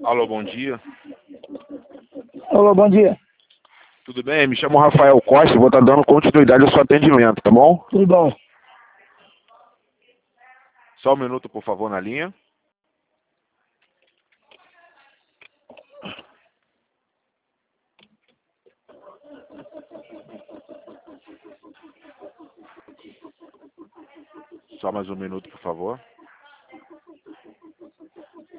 Alô, bom dia. Alô, bom dia. Tudo bem? Me chamo Rafael Costa, vou estar dando continuidade ao seu atendimento, tá bom? Tudo bom? Só um minuto, por favor, na linha. Só mais um minuto, por favor.